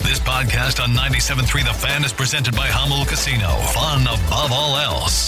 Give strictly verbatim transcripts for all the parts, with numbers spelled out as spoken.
This podcast on ninety-seven point three The Fan is presented by Hummel Casino. Fun above all else.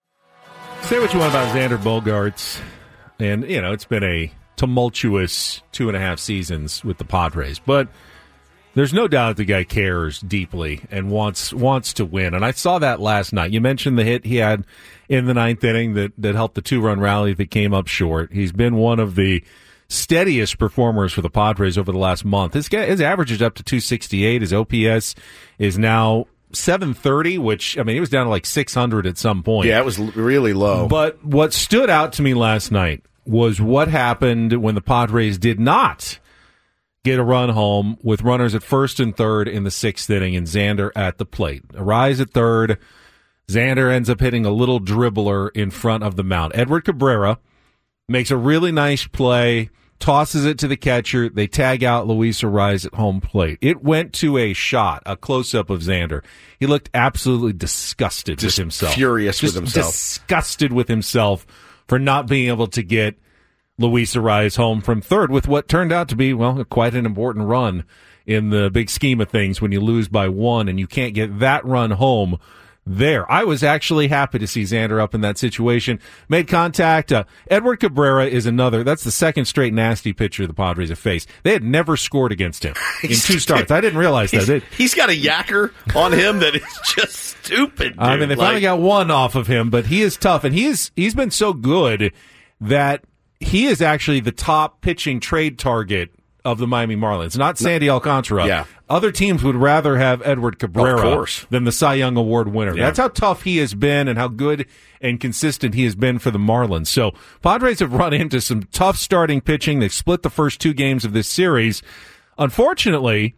Say what you want about Xander Bogaerts, and, you know, it's been a tumultuous two and a half seasons with the Padres, but there's no doubt the guy cares deeply and wants wants to win, and I saw that last night. You mentioned the hit he had in the ninth inning that, that helped the two-run rally that came up short. He's been one of the steadiest performers for the Padres over the last month. His, his average is up to two sixty-eight. His O P S is now seven thirty, which, I mean, it was down to like six hundred at some point. Yeah, it was really low. But what stood out to me last night was what happened when the Padres did not get a run home with runners at first and third in the sixth inning and Xander at the plate. Arise at third. Xander ends up hitting a little dribbler in front of the mound. Edward Cabrera makes a really nice play, tosses it to the catcher. They tag out Luis Arraez at home plate. It went to a shot, a close-up of Xander. He looked absolutely disgusted Just with himself. furious Just with himself. disgusted with himself for not being able to get Luis Arraez home from third with what turned out to be, well, quite an important run in the big scheme of things when you lose by one and you can't get that run home there. I was actually happy to see Xander up in that situation. Made contact. Uh, Edward Cabrera is another. That's the second straight nasty pitcher the Padres have faced. They had never scored against him in two starts. I didn't realize that. He's, he's got a yacker on him that is just stupid, dude. I mean, they finally like, got one off of him, but he is tough, and he is, he's been so good that he is actually the top pitching trade target of the Miami Marlins, not Sandy Alcantara. Yeah. Other teams would rather have Edward Cabrera of course. than the Cy Young Award winner. Yeah. That's how tough he has been and how good and consistent he has been for the Marlins. So Padres have run into some tough starting pitching. They've split the first two games of this series. Unfortunately,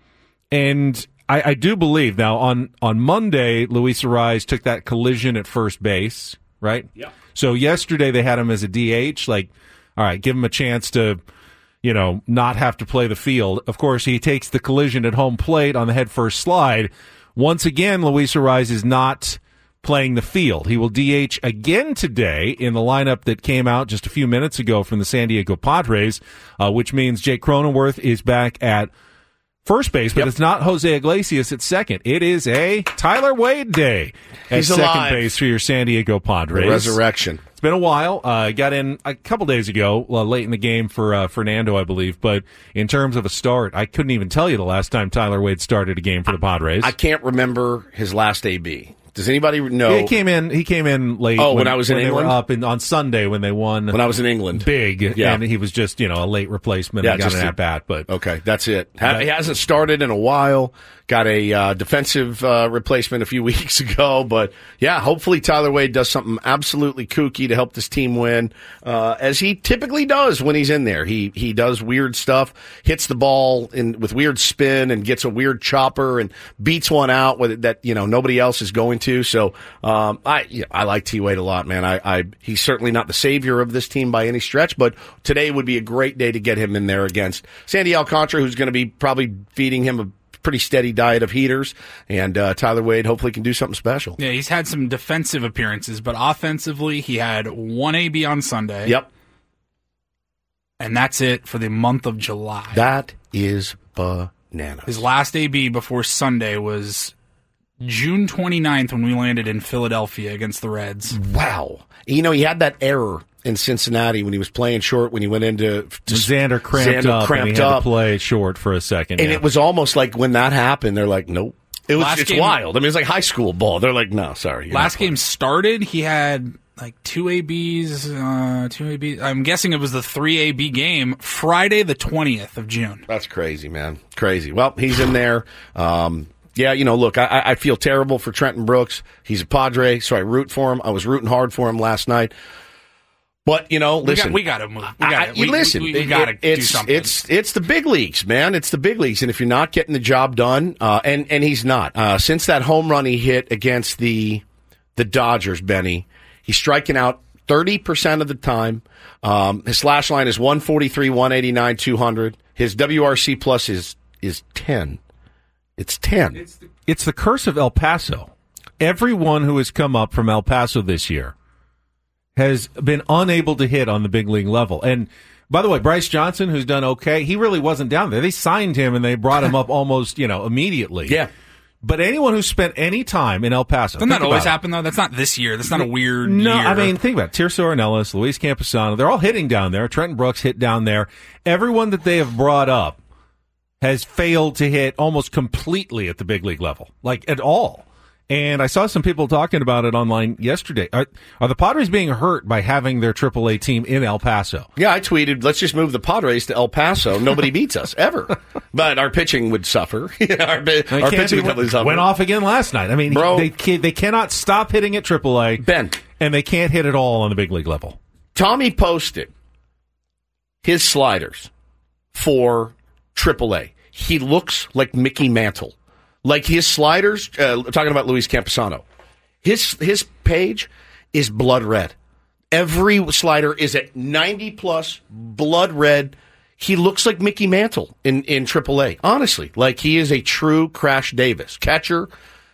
and I, I do believe now on, on Monday, Luis Arraez took that collision at first base, right? Yeah. So yesterday they had him as a D H. Like, all right, give him a chance to, you know, not have to play the field. Of course, he takes the collision at home plate on the head first slide. Once again, Luis Arraez is not playing the field. He will D H again today in the lineup that came out just a few minutes ago from the San Diego Padres, uh, which means Jake Cronenworth is back at first base, but yep. It's not Jose Iglesias at second. It is a Tyler Wade day at He's second alive. base for your San Diego Padres. The resurrection. It's been a while. I uh, got in a couple days ago, uh, late in the game for uh, Fernando, I believe. But in terms of a start, I couldn't even tell you the last time Tyler Wade started a game for the Padres. I can't remember his last A B. Does anybody know? Yeah, he came in. He came in late. Oh, when, when I was in when they England? were up in, on Sunday when they won. When I was in England, big. Yeah. And he was just you know a late replacement. Yeah, and got just an a- at bat. But okay, that's it. Ha- he hasn't started in a while. Got a uh, defensive uh, replacement a few weeks ago, but yeah, hopefully Tyler Wade does something absolutely kooky to help this team win, uh, as he typically does when he's in there. He he does weird stuff, hits the ball in with weird spin, and gets a weird chopper and beats one out with that you know nobody else is going to. So um, I yeah, I like T Wade a lot, man. I, I he's certainly not the savior of this team by any stretch, but today would be a great day to get him in there against Sandy Alcantara, who's going to be probably feeding him a pretty steady diet of heaters, and uh, Tyler Wade hopefully can do something special. Yeah, he's had some defensive appearances, but offensively, he had one A B on Sunday. Yep. And that's it for the month of July. That is bananas. His last A B before Sunday was June twenty-ninth when we landed in Philadelphia against the Reds. Wow. You know, he had that error in Cincinnati when he was playing short, when he went into to, Xander cramped Xander up cramped and he had up. to play short for a second. And yeah. it was almost like when that happened, they're like, nope. It was Last it's game- wild. I mean, it's like high school ball. They're like, no, sorry. you're Last not playing. game started, he had like two A Bs, uh, two A Bs. I'm guessing it was the three A B game, Friday the twentieth of June. That's crazy, man. Crazy. Well, he's in there. Um, yeah, you know, look, I, I feel terrible for Trenton Brooks. He's a Padre, so I root for him. I was rooting hard for him last night. But, you know, listen. We got to move. We I, got you listen, We, we, it- got to it- do it's, something. It's it's the big leagues, man. It's the big leagues, and if you're not getting the job done, uh, and and he's not. Uh, since that home run he hit against the the Dodgers, Benny, he's striking out thirty percent of the time. Um, his slash line is one forty-three, one eighty-nine, two hundred. His W R C plus is is ten. It's ten. It's the, it's the curse of El Paso. Everyone who has come up from El Paso this year has been unable to hit on the big league level. And By the way, Bryce Johnson, who's done okay, he really wasn't down there. They signed him and they brought him up almost, you know, immediately. Yeah. But anyone who spent any time in El Paso. Doesn't that always happen, though? That's not this year. That's not a weird no, year. I mean, think about it. Tirso Ornelas, Luis Camposano, they're all hitting down there. Trenton Brooks hit down there. Everyone that they have brought up has failed to hit almost completely at the big league level, like at all. And I saw some people talking about it online yesterday. Are, are the Padres being hurt by having their triple A team in El Paso? Yeah, I tweeted, let's just move the Padres to El Paso. Nobody beats us, ever. But our pitching would suffer. our our pitching would went, suffer. Went off again last night. I mean, Bro, they, they cannot stop hitting at triple A. Ben. And they can't hit it all on the big league level. Tommy posted his sliders for triple A. He looks like Mickey Mantle. Like his sliders, uh, talking about Luis Camposano, his his page is blood red. Every slider is at ninety plus blood red. He looks like Mickey Mantle in, in triple A. Honestly, like he is a true Crash Davis catcher.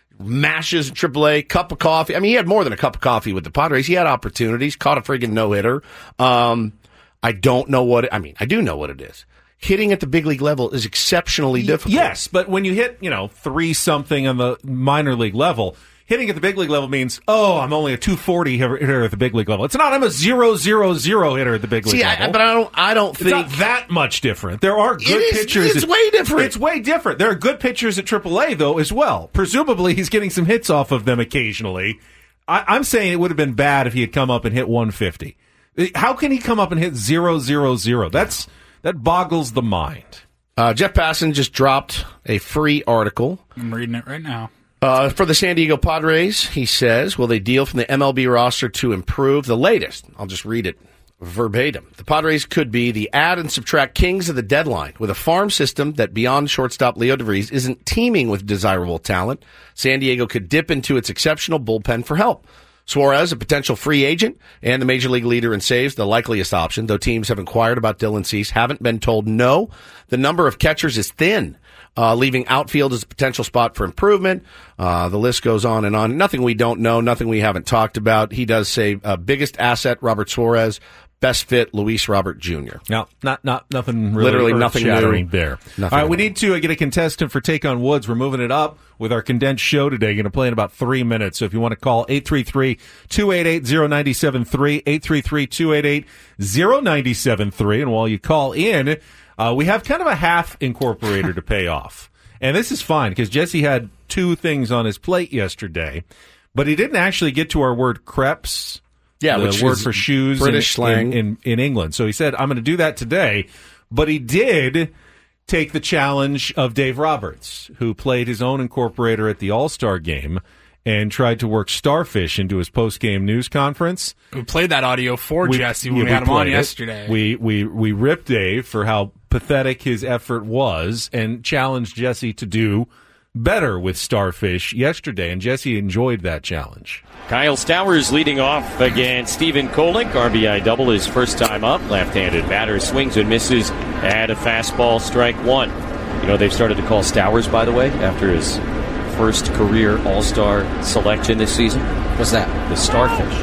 Mashes in triple A, cup of coffee. I mean, he had more than a cup of coffee with the Padres. He had opportunities, caught a friggin' no-hitter. Um, I don't know what, it, I mean, I do know what it is. Hitting at the big league level is exceptionally difficult. Yes, but when you hit, you know, three something on the minor league level, hitting at the big league level means, oh, I'm only a two forty hitter at the big league level. It's not, I'm a zero zero zero hitter at the big league See, level. I, but I don't, I don't it's think not that much different. There are good it is, pitchers. It's at, way different. It's way different. There are good pitchers at triple A though as well. Presumably, he's getting some hits off of them occasionally. I, I'm saying it would have been bad if he had come up and hit one fifty. How can he come up and hit zero zero zero? That's that boggles the mind. Uh, Jeff Passan just dropped a free article. I'm reading it right now. Uh, for the San Diego Padres, he says, will they deal from the M L B roster to improve the latest? I'll just read it verbatim. The Padres could be the add and subtract kings of the deadline. With a farm system that beyond shortstop Leo DeVries isn't teeming with desirable talent, San Diego could dip into its exceptional bullpen for help. Suarez, a potential free agent, and the major league leader in saves, the likeliest option, though teams have inquired about Dylan Cease, haven't been told no. The number of catchers is thin, uh, leaving outfield as a potential spot for improvement. Uh, the list goes on and on. Nothing we don't know, nothing we haven't talked about. He does say uh, biggest asset, Robert Suarez. Best fit, Luis Robert Junior No, not not nothing really Literally nothing shattering new. there. Nothing All right, we new. need to uh, get a contestant for Take on Woods. We're moving it up with our condensed show today. Going to play in about three minutes. So if you want to call eight three three, two eight eight, zero nine seven three, eight three three, two eight eight, zero nine seven three. And while you call in, uh, we have kind of a half incorporator to pay off. And this is fine because Jesse had two things on his plate yesterday, but he didn't actually get to our word crepes. Yeah, the which word is for shoes British in, slang. in, in, in England. So he said, I'm going to do that today. But he did take the challenge of Dave Roberts, who played his own incorporator at the All-Star game and tried to work Starfish into his post-game news conference. We played that audio for We- Jesse when yeah, we had him on played it. yesterday. We, we, we ripped Dave for how pathetic his effort was and challenged Jesse to do better with Starfish yesterday. And Jesse enjoyed that challenge. Kyle Stowers leading off against Stephen Kolnick. R B I double his first time up. Left-handed batter swings and misses at a fastball, strike one. You know, they've started to call Stowers, by the way, after his first career All-Star selection this season. What's that? The Starfish.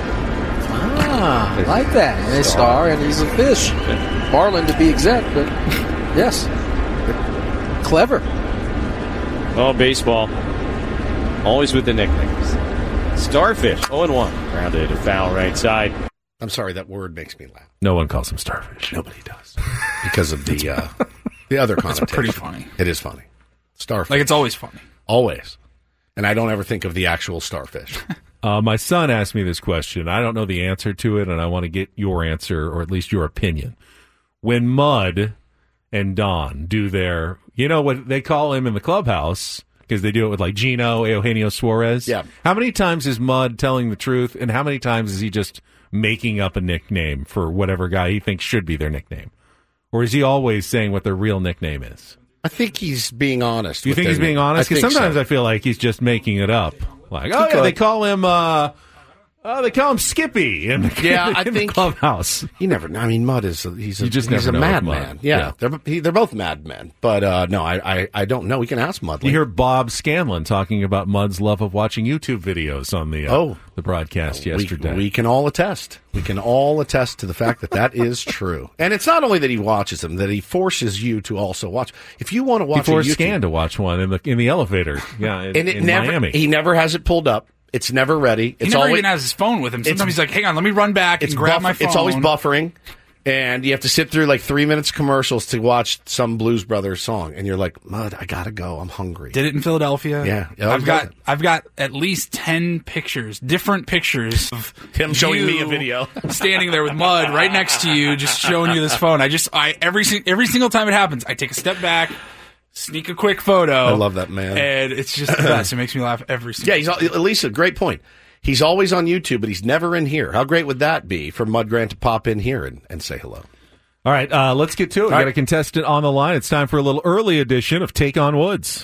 Ah, I like that. And a star, and he's a fish. Marlin to be exact, but yes. Clever. Oh, baseball. Always with the nicknames. Starfish, oh and one. Grounded to foul right side. I'm sorry, that word makes me laugh. No one calls him Starfish. Nobody does. Because of the uh, the other connotation. It's pretty funny. It is funny. Starfish. Like, it's always funny. Always. And I don't ever think of the actual starfish. Uh, my son asked me this question. I don't know the answer to it, and I want to get your answer, or at least your opinion. When Mud and Don do their, you know what they call him in the clubhouse, because they do it with like Gino, Eugenio Suarez. Yeah. How many times is Mud telling the truth, and how many times is he just making up a nickname for whatever guy he thinks should be their nickname? Or is he always saying what their real nickname is? I think he's being honest. Do you with think he's their- being honest? I Because think sometimes so. I feel like he's just making it up. Like, oh, yeah, could. they call him, uh, Oh, they call him Skippy in the, Yeah, I in think the clubhouse. He never. I mean, Mud is. A, he's a, You just he's never a know with Mud. madman. Yeah, Yeah. they're he, they're both madmen. But uh, no, I, I I don't know. We can ask Mud. You hear Bob Scanlon talking about Mud's love of watching YouTube videos on the uh, Oh. the broadcast we, yesterday. we can all attest. We can all attest to the fact that that is true. And it's not only that he watches them; that he forces you to also watch. If you want to watch, Before a YouTube, Scan to watch one in the in the elevator. Yeah, in, and it in never. Miami. He never has it pulled up. It's never ready. He It's never always even has his phone with him. Sometimes it's- he's like, hang on, let me run back it's and grab buff- my phone. It's always buffering. And you have to sit through like three minutes commercials to watch some Blues Brothers song, and you're like, Mud, I gotta go. I'm hungry. Did it in Philadelphia? Yeah. Yeah, I've I've got got it. I've got at least ten pictures, different pictures of Him showing you me a video. standing there with Mud right next to you, just showing you this phone. I just I every sing- every single time it happens, I take a step back, sneak a quick photo. I love that man. and it's just the best. It makes me laugh every single. Yeah, he's al- Elisa. Great point. He's always on YouTube, but he's never in here. How great would that be for Mud Grant to pop in here and, and say hello? All right, uh, let's get to it. We got right. a contestant on the line. It's time for a little early edition of Take on Woods.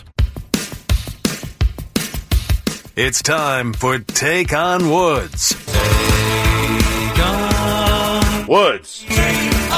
It's time for Take on Woods. Take on Woods. Take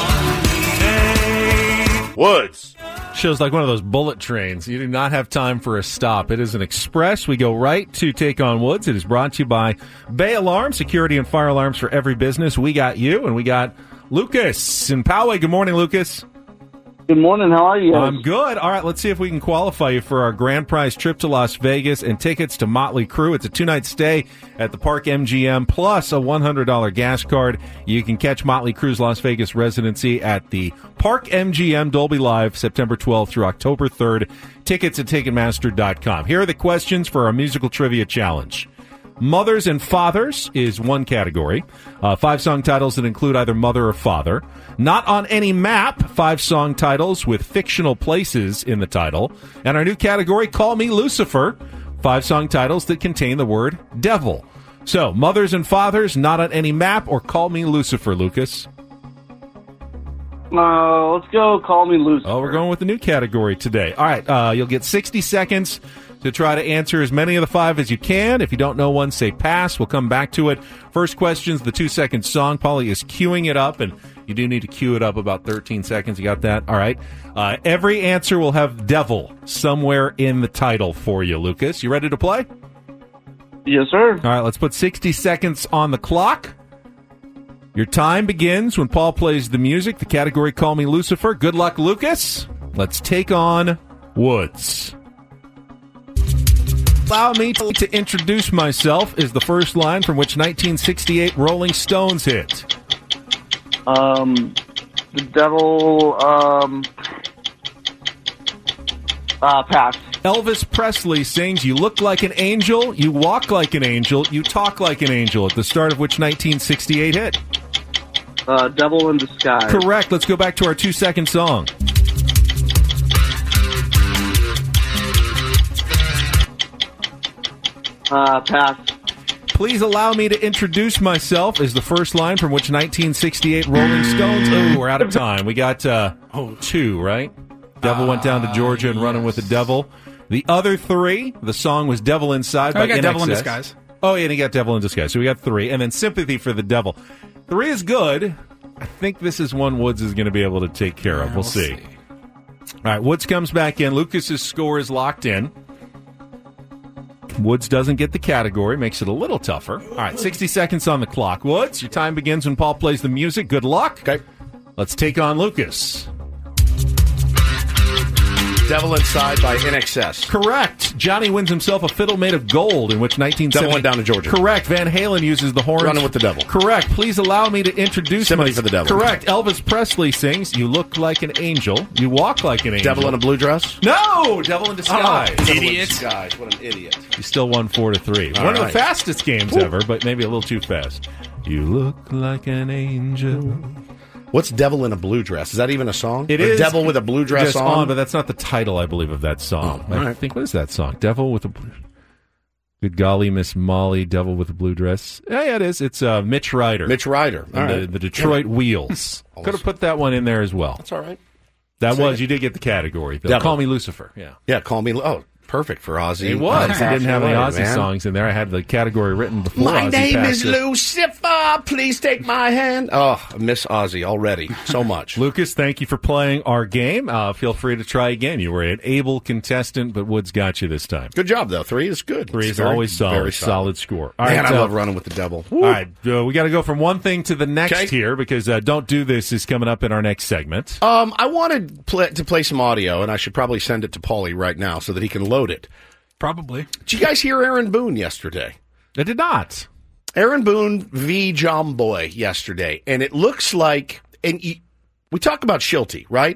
on Woods. Show's like one of those bullet trains. You do not have time for a stop. It is an express. We go right to Take on Woods. It is brought to you by Bay Alarm, security and fire alarms for every business. We got you, and we got Lucas in Poway. Good morning, Lucas. Good morning. How are you guys? I'm good. All right, let's see if we can qualify you for our grand prize trip to Las Vegas and tickets to Motley Crue. It's a two-night stay at the Park M G M plus a one hundred dollars gas card. You can catch Motley Crue's Las Vegas residency at the Park M G M Dolby Live September twelfth through October third. Tickets at Ticketmaster dot com. Here are the questions for our musical trivia challenge. Mothers and fathers is one category. Uh, five song titles that include either mother or father. Not on any map, five song titles with fictional places in the title. And our new category, Call Me Lucifer, five song titles that contain the word devil. So, mothers and fathers, not on any map, or Call Me Lucifer, Lucas. Uh, let's go. Call me Lucifer. Oh, we're going with the new category today. All right, uh, you'll get sixty seconds to try to answer as many of the five as you can. If you don't know one, say pass. We'll come back to it. First question's the two-second song. Polly is queuing it up, and you do need to queue it up about thirteen seconds. You got that? All right. Uh, every answer will have devil somewhere in the title for you, Lucas. You ready to play? Yes, sir. All right, let's put sixty seconds on the clock. Your time begins when Paul plays the music. The category, Call Me Lucifer. Good luck, Lucas. Let's take on Woods. Allow me to, to introduce myself is the first line from which nineteen sixty-eight Rolling Stones hit. Um, the devil, um, uh, pass. Elvis Presley sings, "You look like an angel, you walk like an angel, you talk like an angel," at the start of which nineteen sixty-eight hit. Uh, devil in disguise. Correct. Let's go back to our two-second song. Uh, pass. Please allow me to introduce myself is the first line from which nineteen sixty-eight Rolling Stones. Oh, we're out of time. We got uh, oh two, right? Devil went down to Georgia and running with the devil. The other three, the song was Devil Inside Oh, by I got N X S. Devil in Disguise. Oh, yeah, and he got Devil in Disguise. So we got three. And then Sympathy for the Devil. Three is good. I think this is one Woods is going to be able to take care of. We'll, we'll see. see. All right, Woods comes back in. Lucas's score is locked in. Woods doesn't get the category, makes it a little tougher. All right, sixty seconds on the clock. Woods, your time begins when Paul plays the music. Good luck. Okay. Let's take on Lucas. Devil Inside by N X S. Correct. Johnny wins himself a fiddle made of gold, in which nineteen seventy... Devil Went Down to Georgia. Correct. Van Halen uses the horns. Running with the Devil. Correct. Please allow me to introduce Sympathy my- for the Devil. Correct. Elvis Presley sings, "You look like an angel, you walk like an angel." Devil in a blue dress. No! Devil in Disguise. Devil in Idiot. Disguise. What an idiot. You still won four to three. All One of right. the fastest games ever, but maybe a little too fast. You look like an angel. What's Devil in a Blue Dress? Is that even a song? It Or is Devil with a Blue Dress just on? but that's not the title, I believe, of that song. Oh, I all right. think, what is that song? Devil with a Blue... Good golly, Miss Molly, Devil with a Blue Dress. Yeah, yeah, it is. It's uh, Mitch Ryder. Mitch Ryder. All and the, right. the Detroit Wheels. Could have put that one in there as well. That's all right. That Say was, it. you did get the category. Though. Devil. Call Me Lucifer. Yeah. Yeah, call me. Oh, Perfect for Ozzy. It was. He didn't have any Right, Ozzy man. songs in there. I had the category written before My Ozzy name passed is it. Lucifer. Please take my hand. Oh, I miss Ozzy already so much. Lucas, thank you for playing our game. Uh, feel free to try again. You were an able contestant, but Woods got you this time. Good job, though. Three is good. Three It's is very, always solid. very Solid score. All Man, right, I uh, love running with the devil. All right, uh, we got to go from one thing to the next Okay. here because uh, Don't Do This is coming up in our next segment. Um, I wanted play, to play some audio, and I should probably send it to Paulie right now so that he can load it. Probably. Did you guys hear Aaron Boone yesterday? I did not. Aaron Boone v. John Boy yesterday, and it looks like, and you, we talk about Schulte, right?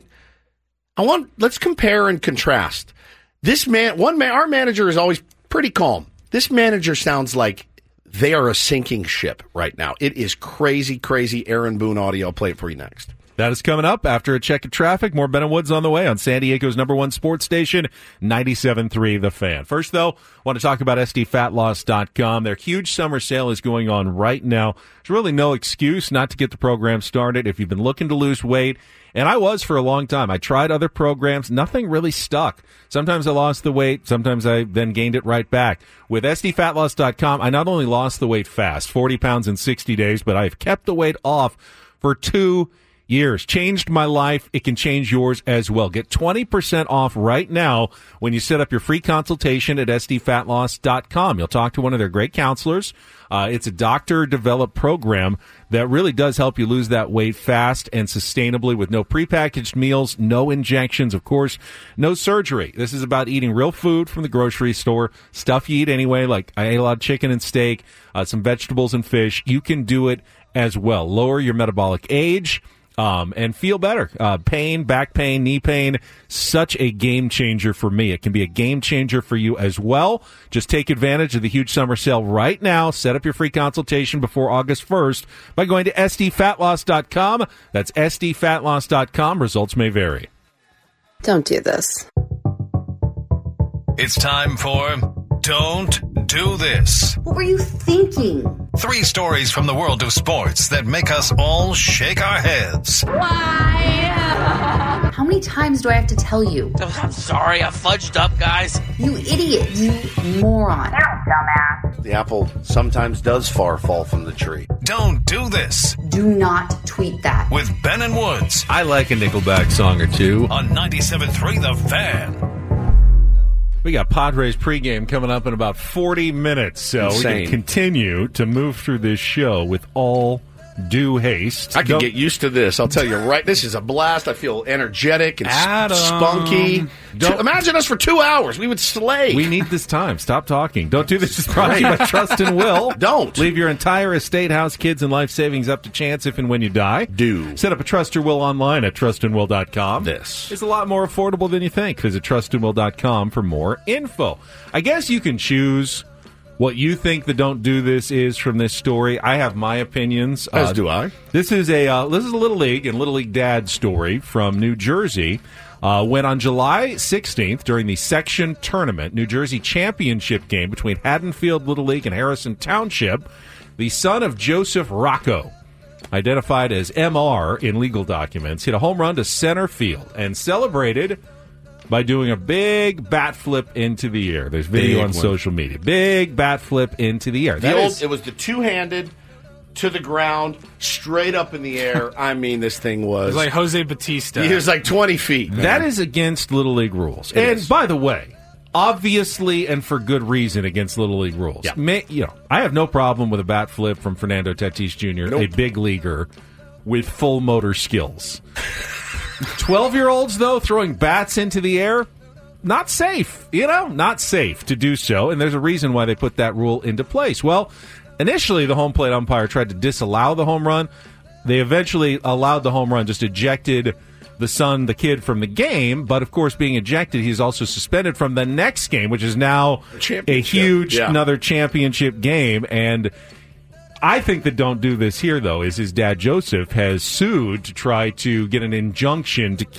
I want let's compare and contrast. This man, one man, our manager is always pretty calm. This manager sounds like they are a sinking ship right now. It is crazy, crazy. Aaron Boone audio. I'll play it for you next. That is coming up after a check of traffic. More Ben and Woods on the way on San Diego's number one sports station, ninety-seven point three The Fan. First, though, want to talk about S D fat loss dot com. Their huge summer sale is going on right now. There's really no excuse not to get the program started if you've been looking to lose weight. And I was for a long time. I tried other programs. Nothing really stuck. Sometimes I lost the weight. Sometimes I then gained it right back. With S D fat loss dot com, I not only lost the weight fast, forty pounds in sixty days, but I've kept the weight off for two years. Changed my life. It can change yours as well. Get twenty percent off right now when you set up your free consultation at S D fat loss dot com. You'll talk to one of their great counselors. Uh, it's a doctor-developed program that really does help you lose that weight fast and sustainably with no prepackaged meals, no injections, of course, no surgery. This is about eating real food from the grocery store, stuff you eat anyway, like I ate a lot of chicken and steak, uh, some vegetables and fish. You can do it as well. Lower your metabolic age. Um, and feel better. Uh, pain, back pain, knee pain, such a game changer for me. It can be a game changer for you as well. Just take advantage of the huge summer sale right now. Set up your free consultation before August first by going to S D fat loss dot com. That's S D fat loss dot com. Results may vary. Don't do this. It's time for Don't Do This. What were you thinking? Three stories from the world of sports that make us all shake our heads. Why? How many times do I have to tell you? I'm sorry, I fudged up, guys. You idiot. You moron. Dumbass. The apple sometimes does far fall from the tree. Don't Do This Do not tweet that. with Ben and Woods I like a Nickelback song or two. on ninety-seven point three The Fan. We got Padres pregame coming up in about forty minutes, so we Insane. can continue to move through this show with all due haste. I can Don't- get used to this. I'll tell you right. This is a blast. I feel energetic and s- Adam. spunky. Don't- Imagine us for two hours. We would slay. We need this time. Stop talking. Don't do this. Is brought to you by Trust and Will. Don't. Leave your entire estate, house, kids, and life savings up to chance if and when you die. Do. Set up a Trust or Will online at trust and will dot com. This. It's a lot more affordable than you think. Visit trust and will dot com for more info. I guess you can choose what you think the Don't Do This is from this story. I have my opinions. As Uh, do I. This is a uh, this is a Little League and Little League Dad story from New Jersey. Uh, when on July sixteenth, during the section tournament, New Jersey championship game between Haddonfield Little League and Harrison Township, the son of Joseph Rocco, identified as M R in legal documents, hit a home run to center field and celebrated by doing a big bat flip into the air. There's video Big on one. social media. Big bat flip into the air. The That old, is- it was the two-handed to the ground, straight up in the air. I mean, this thing was. It was like Jose Batista. he was like twenty feet. Man. That is against Little League rules. It and is. by the way, obviously and for good reason against Little League rules. Yeah. May, you know, I have no problem with a bat flip from Fernando Tatis Junior, Nope. a big leaguer with full motor skills. twelve-year-olds, though, throwing bats into the air, not safe. You know, not safe to do so. And there's a reason why they put that rule into place. Well, initially, the home plate umpire tried to disallow the home run. They eventually allowed the home run, just ejected the son, the kid, from the game. But, of course, being ejected, he's also suspended from the next game, which is now a Championship. huge, Yeah. another championship game. And I think that Don't Do This here, though, is his dad, Joseph, has sued to try to get an injunction to keep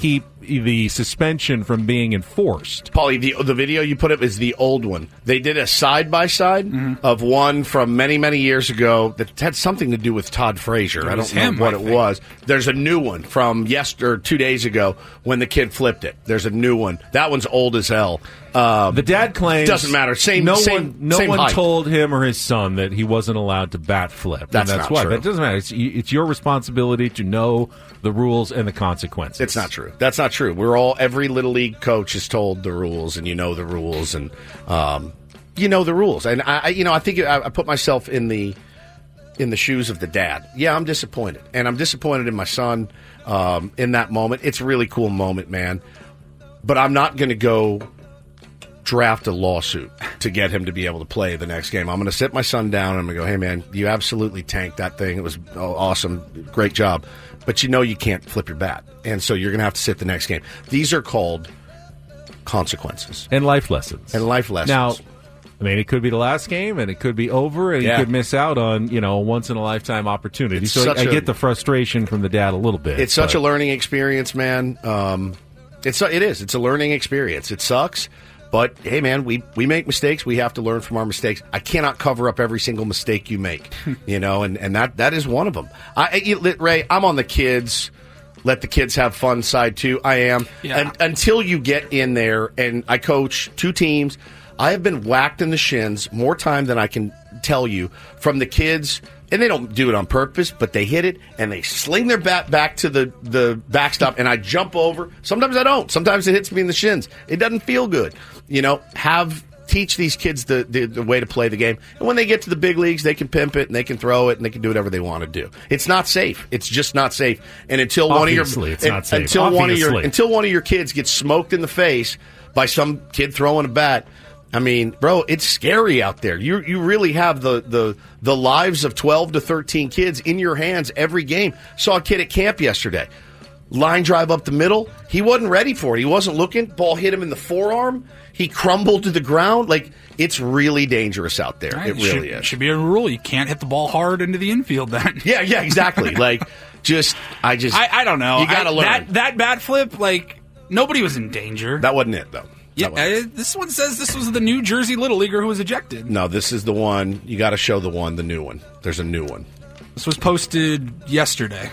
the suspension from being enforced. Paulie, the the video you put up is the old one. They did a side by side of one from many many years ago that had something to do with Todd Frazier. I don't him, know what I it think. was. There's a new one from yesterday, or two days ago, when the kid flipped it. There's a new one. That one's old as hell. Um, The dad claims doesn't matter. Same. No same, one, no same one height. told him or his son that he wasn't allowed to bat flip. That's and that's not why. true. That doesn't matter. It's, it's your responsibility to know the rules and the consequences. It's not true. That's not true. We're all every little league coach is told the rules, and you know the rules, and um, you know the rules. And I, I you know, I think I, I put myself in the in the shoes of the dad. Yeah, I'm disappointed, and I'm disappointed in my son um, in that moment. It's a really cool moment, man. But I'm not going to go draft a lawsuit to get him to be able to play the next game. I'm going to sit my son down and I'm going to go, hey, man, you absolutely tanked that thing. It was awesome. Great job. But you know you can't flip your bat. And so you're going to have to sit the next game. These are called consequences. And life lessons. And life lessons. Now, I mean, it could be the last game, and it could be over, and Yeah. you could miss out on, you know, a once-in-a-lifetime opportunity. It's so such I a- get the frustration from the dad a little bit. It's such but- a learning experience, man. Um, it's it is. It's a learning experience. It sucks. But, hey, man, we, we make mistakes. We have to learn from our mistakes. I cannot cover up every single mistake you make, you know, and, and that, that is one of them. I, I, Ray, I'm on the kids, let the kids have fun side, too. I am. Yeah. And, until you get in there, and I coach two teams, I have been whacked in the shins more time than I can tell you from the kids. And they don't do it on purpose, but they hit it, and they sling their bat back to the, the backstop, and I jump over. Sometimes I don't. Sometimes it hits me in the shins. It doesn't feel good. You know, have teach these kids the, the, the way to play the game. And when they get to the big leagues, they can pimp it, and they can throw it, and they can do whatever they want to do. It's not safe. It's just not safe. And until Obviously, one of your it's not safe. until one of your Obviously. until one of your kids gets smoked in the face by some kid throwing a bat. I mean, bro, it's scary out there. You you really have the, the the lives of twelve to thirteen kids in your hands every game. Saw a kid at camp yesterday. Line drive up the middle. He wasn't ready for it. He wasn't looking. Ball hit him in the forearm. He crumbled to the ground. Like, it's really dangerous out there. Right, It really should, is. Should be a rule. You can't hit the ball hard into the infield then. Yeah, yeah, exactly. Like, just, I just, I, I don't know. You got to I- learn. That, that bat flip, like, nobody was in danger. that wasn't it, though. yeah, That wasn't it. uh, this one says this was the New Jersey Little Leaguer who was ejected. No, this is the one. You got to show the one, the new one. There's a new one. This was posted yesterday.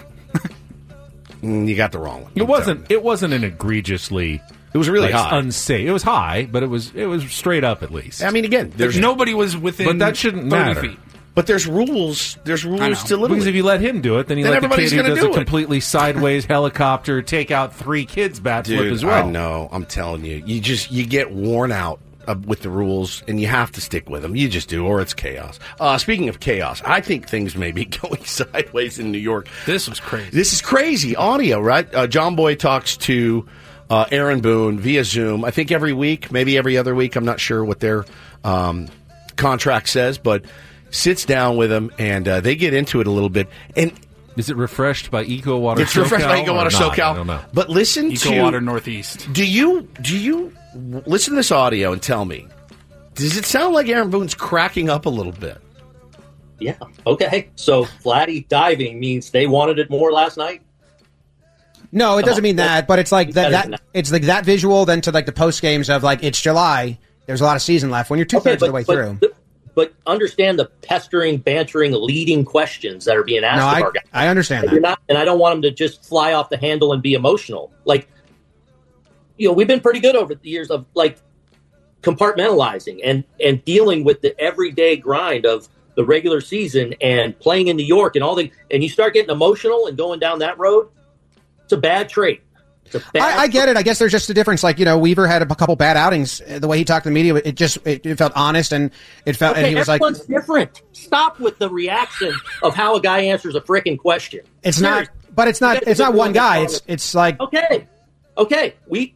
Mm, You got the wrong one. It wasn't. It wasn't an egregiously. It was really like, high. unsafe. It was high, but it was it was straight up at least. I mean, again, there's Nobody was within But that shouldn't thirty matter. feet. But there's rules. There's rules know. to little. Because if league. you let him do it, then you Then let the kid everybody's who gonna does do a it. completely sideways helicopter take out three kids' bat flip Dude, as well. I know. I'm telling you, you just you get worn out uh, with the rules, and you have to stick with them. You just do, or it's chaos. Uh, speaking of chaos, I think things may be going sideways in New York. This was crazy. This is crazy audio, right? Uh, John Boy talks to uh, Aaron Boone via Zoom. I think every week, maybe every other week. I'm not sure what their um, contract says, but sits down with him, and uh, they get into it a little bit. And Is it refreshed by Eco Water? it's refreshed by SoCal Eco or Water not? SoCal. I don't know. But listen Eco to Water Northeast. Do you do you listen to this audio and tell me? Does it sound like Aaron Boone's cracking up a little bit? Yeah. Okay. So Vladdy diving means they wanted it more last night. No, it doesn't mean that, but it's like that, Better that than that. it's like that visual then to like the post games of like it's July. There's a lot of season left when you're two thirds of the way but, through. But understand the pestering, bantering, leading questions that are being asked No, of I, our guys. I understand And you're that. not, and I don't want them to just fly off the handle and be emotional. Like, you know, we've been pretty good over the years of like compartmentalizing and and dealing with the everyday grind of the regular season and playing in New York and all the. And you start getting emotional and going down that road. It's a bad trait. It's a bad. I, I get it. I guess there's just a difference. Like, you know, Weaver had a couple bad outings. The way he talked to the media, it just it, it felt honest and it felt. Okay, and he was like, everyone's different. Stop with the reaction of how a guy answers a frickin' question. it's not. Seriously. But it's not. It's not one guy. It's it's like Okay, okay, we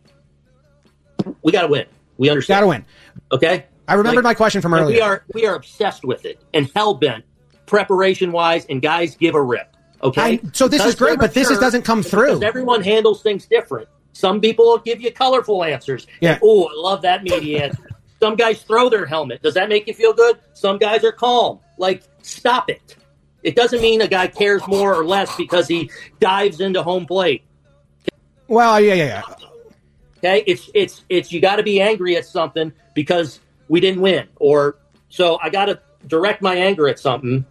we got to win. We understand. got to win. Okay. I remembered Like, my question from and earlier. We are we are obsessed with it and hell bent, preparation wise, and guys give a rip. Okay. I- so this is Because they're great, but this is- mature, doesn't come through. because everyone handles things different. Some people will give you colorful answers. Yeah. Oh, I love that media answer. Some guys throw their helmet. Does that make you feel good? Some guys are calm. Like, stop it. It doesn't mean a guy cares more or less because he dives into home plate. Well, yeah, yeah, yeah. Okay, it's it's it's you got to be angry at something because we didn't win, or so I got to direct my anger at something.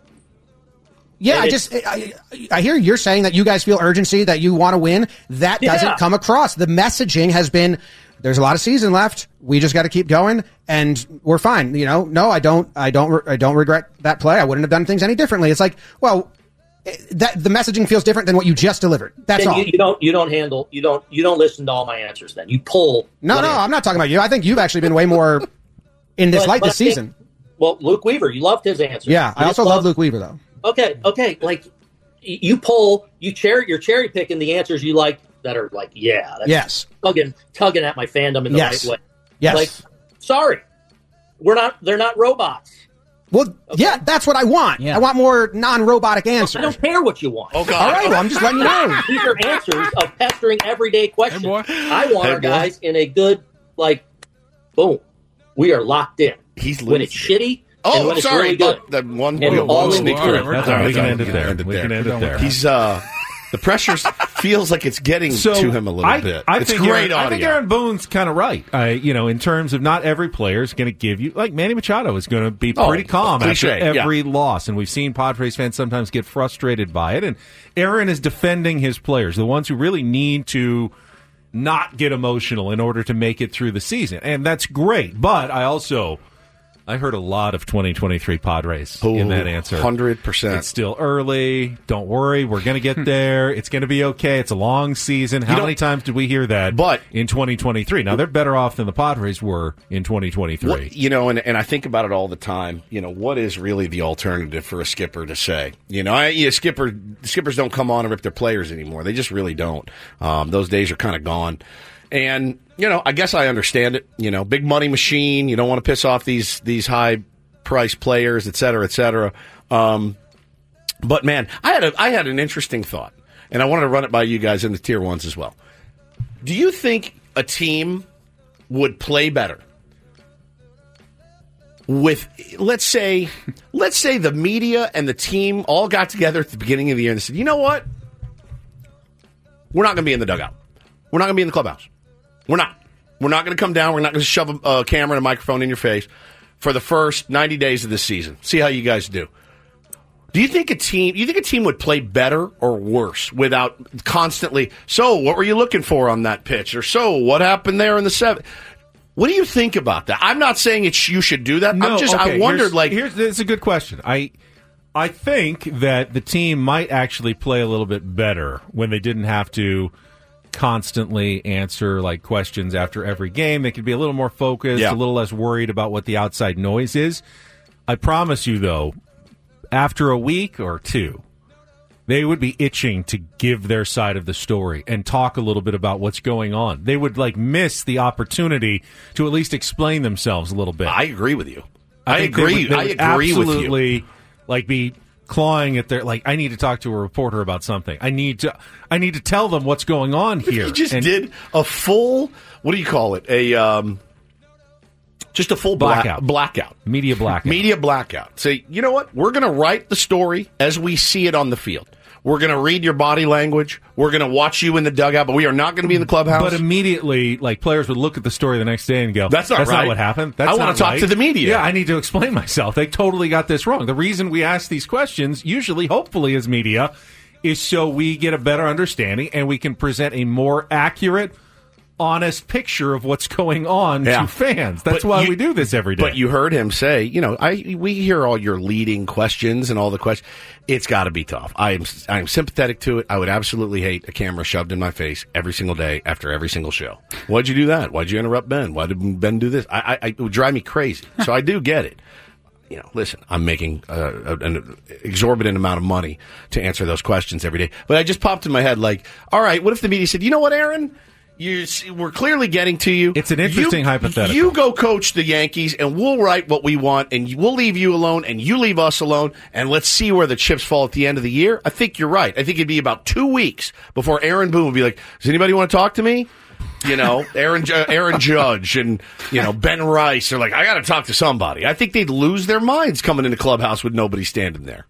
Yeah, I just I, I hear you're saying that you guys feel urgency, that you want to win. That doesn't Yeah. come across. The messaging has been, there's a lot of season left. We just got to keep going, and we're fine. You know, no, I don't, I don't, I don't regret that play. I wouldn't have done things any differently. It's like, well, that the messaging feels different than what you just delivered. That's Then all. You, you don't you don't handle you don't you don't listen to all my answers. Then you pull. No, no, I'm not talking about you. I think you've actually been way more in this But- light but this I think- season. Well, Luke Weaver, you loved his answer. Yeah, You I just also love Luke Weaver though. Okay, okay, like y- you pull, you cherry, you're cherry picking the answers you like that are like, yeah, that's Yes. tugging, tugging at my fandom in the Yes. right way. Yes. Like, sorry, we're not. They're not robots. Well, yeah, that's what I want. I want more non-robotic answers. I don't care what you want. Oh, God. All right, well, I'm just letting you know. These are answers of pestering everyday questions. I want Hey, our boy. guys in a good, like, boom, we are locked in. He's when it's shitty. Oh, and when it's sorry. really good. Oh, that one, And one all in sneak between. through. That's all right. We can end it there. We can end it there. He's uh, the pressure feels like it's getting So to him a little I, bit. I it's think great Aaron, I think audio. Aaron Boone's kind of right. I, you know, in terms of not every player is going to give you, like Manny Machado is going to be Oh, pretty calm cliche, after yeah. every loss, and we've seen Padres fans sometimes get frustrated by it. And Aaron is defending his players, the ones who really need to not get emotional in order to make it through the season, and that's great. But I also. I heard a lot of twenty twenty-three Padres in that answer. one hundred percent. It's still early. Don't worry. We're going to get there. It's going to be okay. It's a long season. How You know- many times did we hear that But- in twenty twenty-three? Now, they're better off than the Padres were in twenty twenty-three. What, you know, and, and I think about it all the time. You know, what is really the alternative for a skipper to say? You know, I, yeah, skipper skippers don't come on and rip their players anymore. They just really don't. Um, those days are kind of gone. And you know, I guess I understand it. You know, big money machine. You don't want to piss off these these high price players, et cetera, et cetera. Um, but man, I had a I had an interesting thought, and I wanted to run it by you guys in the tier ones as well. Do you think a team would play better with, let's say, let's say the media and the team all got together at the beginning of the year and said, you know what? We're not going to be in the dugout. We're not going to be in the clubhouse. We're not. We're not going to come down. We're not going to shove a, a camera and a microphone in your face for the first ninety days of this season. See how you guys do. Do you think a team? You think a team would play better or worse without constantly? So, what were you looking for on that pitch? Or so, what happened there in the seventh? What do you think about that? I'm not saying it's you should do that. No, I'm just. okay, I wondered. here's, Like, here's it's a good question. I I think that the team might actually play a little bit better when they didn't have to constantly answer like questions after every game. They could be a little more focused, Yeah. a little less worried about what the outside noise is. I promise you, though, after a week or two, they would be itching to give their side of the story and talk a little bit about what's going on. They would like miss the opportunity to at least explain themselves a little bit. I agree with you. I, think they agree. would- they I would agree with you. absolutely, like be clawing at their like. I need to talk to a reporter about something. I need to. I need to tell them what's going on here. You just And- did a full. What do you call it? A um, just a full black- Blackout. blackout. Media blackout. Media blackout. Say, you know what? We're going to write the story as we see it on the field. We're going to read your body language. We're going to watch you in the dugout, but we are not going to be in the clubhouse. But immediately, like players would look at the story the next day and go, That's not That's right. not what happened. That's I wanna not talk right. to the media." Yeah, I need to explain myself. They totally got this wrong. The reason we ask these questions, usually, hopefully, as media, is so we get a better understanding and we can present a more accurate, honest picture of what's going on Yeah. to fans. That's But why you- we do this every day. But you heard him say, you know, I we hear all your leading questions and all the questions. It's got to be tough. I am I am sympathetic to it. I would absolutely hate a camera shoved in my face every single day after every single show. Why'd you do that? Why'd you interrupt Ben? Why did Ben do this? I, I, I it would drive me crazy. So I do get it. You know, listen, I'm making uh, an exorbitant amount of money to answer those questions every day. But I just popped in my head like, all right, what if the media said, you know what, Aaron? You, we're clearly getting to you. It's an interesting you, hypothetical. You go coach the Yankees, and we'll write what we want, and we'll leave you alone, and you leave us alone, and let's see where the chips fall at the end of the year. I think you're right. I think it'd be about two weeks before Aaron Boone would be like, does anybody want to talk to me? You know, Aaron Ju- Aaron Judge and, you know, Ben Rice are like, I got to talk to somebody. I think they'd lose their minds coming in the clubhouse with nobody standing there.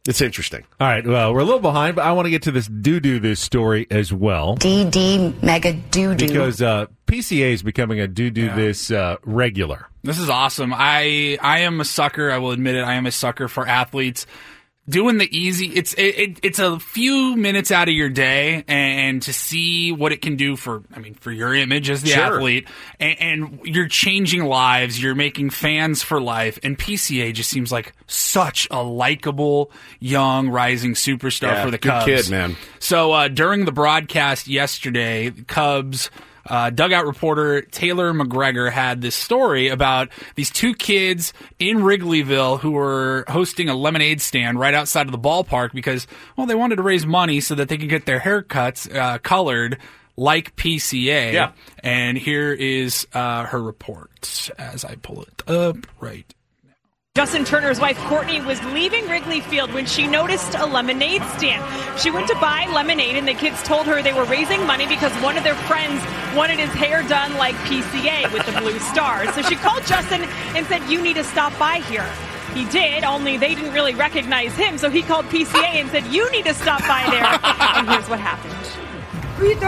It's interesting. All right, well, we're a little behind, but I want to get to this do-do this story as well. D D mega do-do. Because uh, P C A is becoming a do-do yeah. this uh, regular. This is awesome. I I am a sucker. I will admit it. I am a sucker for athletes doing the easy. It's it, it, it's a few minutes out of your day, and to see what it can do for, I mean, for your image as the sure. athlete, and, and you're changing lives. You're making fans for life. And P C A just seems like such a likable, young, rising superstar yeah, for the good Cubs. Kid, man. So uh, during the broadcast yesterday, the Cubs. Uh, dugout reporter Taylor McGregor had this story about these two kids in Wrigleyville who were hosting a lemonade stand right outside of the ballpark because, well, they wanted to raise money so that they could get their haircuts uh, colored like P C A. Yeah. And here is uh, her report as I pull it up right. Justin Turner's wife, Courtney, was leaving Wrigley Field when she noticed a lemonade stand. She went to buy lemonade, and the kids told her they were raising money because one of their friends wanted his hair done like P C A with the blue stars. So she called Justin and said, "You need to stop by here." He did, only they didn't really recognize him, so he called P C A and said, "You need to stop by there." And here's what happened. He's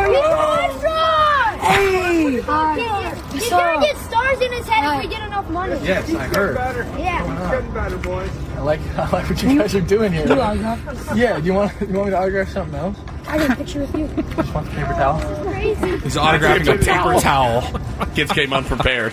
He's gonna get stars in his head if we get enough money. Yes, I heard. Yeah. He's getting better, boys. I like, I like what you guys are doing here. Yeah, do you want, you want me to autograph something else? I got a picture with you. Just want the paper towel? Crazy. He's autographing a paper towel. Kids came unprepared.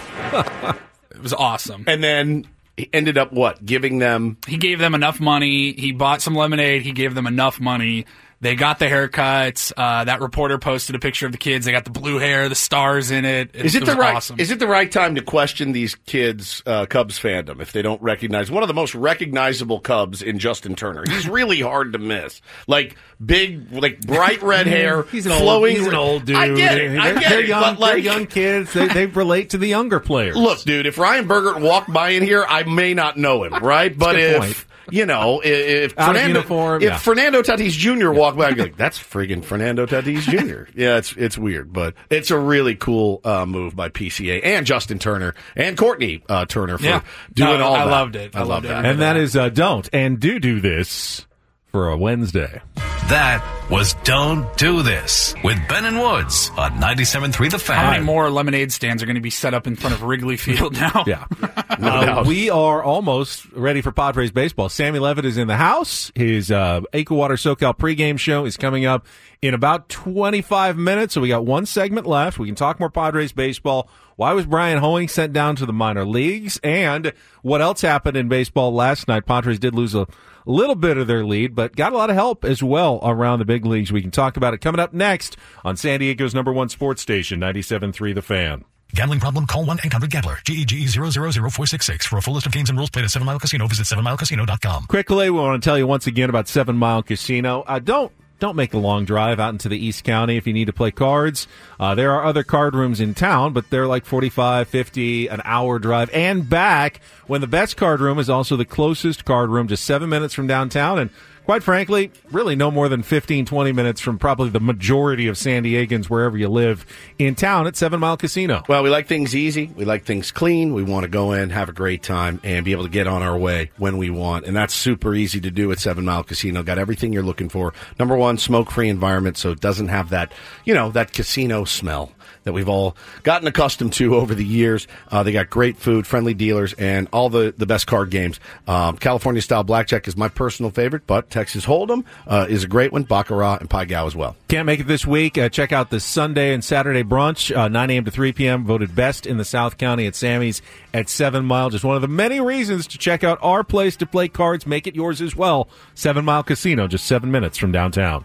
It was awesome. And then he ended up what? Giving them... He gave them enough money. He bought some lemonade. He gave them enough money. They got the haircuts. Uh, that reporter posted a picture of the kids. They got the blue hair, the stars in it. it is it, it the right? Awesome. Is it the right time to question these kids' uh, Cubs fandom if they don't recognize one of the most recognizable Cubs in Justin Turner? He's really hard to miss. Like big, like bright red hair, he's an flowing. Old, he's an old dude. I get it. They're, I get they're it. Young, but like, they're young kids. They, they relate to the younger players. Look, dude. If Ryan Bergert walked by in here, I may not know him, right? But if. Point. You know, if Out Fernando, of uniform, if yeah. Fernando Tatis Junior walked by, I'd be like, "That's friggin' Fernando Tatis Junior" Yeah, it's it's weird, but it's a really cool uh, move by P C A and Justin Turner and Courtney uh, Turner for yeah. doing no, all I that. loved it. I, I loved love it. that. And that is uh, don't and do do this for a Wednesday. That was Don't Do This with Ben and Woods on ninety-seven point three The Fan. How many more lemonade stands are going to be set up in front of Wrigley Field now? Yeah. No uh, doubt. we are almost ready for Padres baseball. Sammy Levitt is in the house. His uh, AquaWater SoCal pregame show is coming up in about twenty-five minutes, so we got one segment left. We can talk more Padres baseball. Why was Brian Hoeing sent down to the minor leagues? And what else happened in baseball last night? Padres did lose a little bit of their lead, but got a lot of help as well around the big leagues. We can talk about it coming up next on San Diego's number one sports station, ninety-seven point three The Fan. Gambling problem? Call one eight hundred gambler. G E G E zero zero zero four six six. For a full list of games and rules, play at Seven Mile Casino. Visit seven mile casino dot com. Quickly, we want to tell you once again about Seven Mile Casino. Uh, don't Don't make a long drive out into the East County if you need to play cards. Uh, there are other card rooms in town, but they're like forty-five, fifty, an hour drive and back, when the best card room is also the closest card room, just seven minutes from downtown. And quite frankly, really no more than fifteen, twenty minutes from probably the majority of San Diegans, wherever you live, in town at Seven Mile Casino. Well, we like things easy. We like things clean. We want to go in, have a great time, and be able to get on our way when we want. And that's super easy to do at Seven Mile Casino. Got everything you're looking for. Number one, smoke-free environment, so it doesn't have that, you know, that casino smell that we've all gotten accustomed to over the years. Uh, they got great food, friendly dealers, and all the, the best card games. Um, California-style blackjack is my personal favorite, but Texas Hold'em uh, is a great one, Baccarat and Pai Gow as well. Can't make it this week? Uh, check out the Sunday and Saturday brunch, uh, nine a.m. to three p.m., voted best in the South County at Sammy's at Seven Mile. Just one of the many reasons to check out our place to play cards. Make it yours as well. Seven Mile Casino, just seven minutes from downtown.